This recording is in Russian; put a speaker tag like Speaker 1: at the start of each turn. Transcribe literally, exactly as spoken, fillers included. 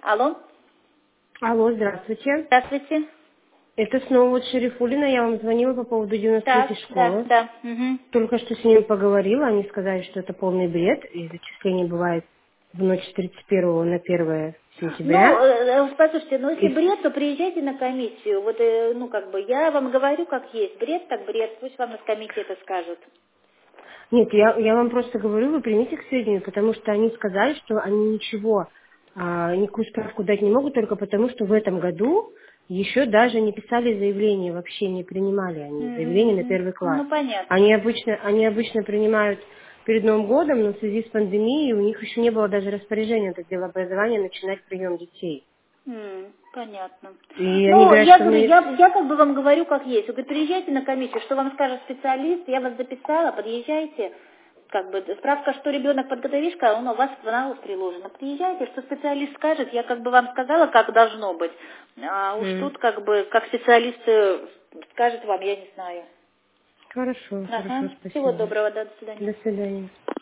Speaker 1: Алло.
Speaker 2: Алло, здравствуйте.
Speaker 1: Здравствуйте.
Speaker 2: Это снова вот Шерифулина. Я вам звонила по поводу девяносто
Speaker 1: Так,
Speaker 2: третьей
Speaker 1: да,
Speaker 2: школы.
Speaker 1: да. Угу.
Speaker 2: Только что с ними поговорила. Они сказали, что это полный бред. И зачисление бывает в ночь с тридцать первого на первое
Speaker 1: Ну,
Speaker 2: сентября.
Speaker 1: э, послушайте, ну если
Speaker 2: И...
Speaker 1: бред, то приезжайте на комиссию. Вот, э, ну, как бы, я вам говорю, как есть. Бред, так бред. Пусть вам из комиссии это скажут.
Speaker 2: Нет, я, я вам просто говорю, вы примите к сведению, потому что они сказали, что они ничего, а, никакую справку дать не могут, только потому что в этом году еще даже не писали заявление, вообще не принимали они заявление на
Speaker 1: Угу.
Speaker 2: первый класс.
Speaker 1: Ну, понятно.
Speaker 2: Они обычно, они обычно принимают перед Новым годом, но в связи с пандемией у них еще не было даже распоряжения от отдела образования начинать прием детей.
Speaker 1: М, понятно.
Speaker 2: И они
Speaker 1: Ну,
Speaker 2: говорят,
Speaker 1: я
Speaker 2: что
Speaker 1: говорю,
Speaker 2: мы...
Speaker 1: я, я как бы вам говорю, как есть. Вы говорите, приезжайте на комиссию, что вам скажет специалист, я вас записала, подъезжайте. Как бы справка, что ребенок подготовишка, он у вас в аналог приложена. Приезжайте, что специалист скажет, я как бы вам сказала, как должно быть. А уж
Speaker 2: М,
Speaker 1: тут как бы, как специалист э, скажет вам, я не знаю.
Speaker 2: Хорошо, хорошо,
Speaker 1: Ага. Всего
Speaker 2: спасибо.
Speaker 1: доброго, да, до свидания.
Speaker 2: До свидания.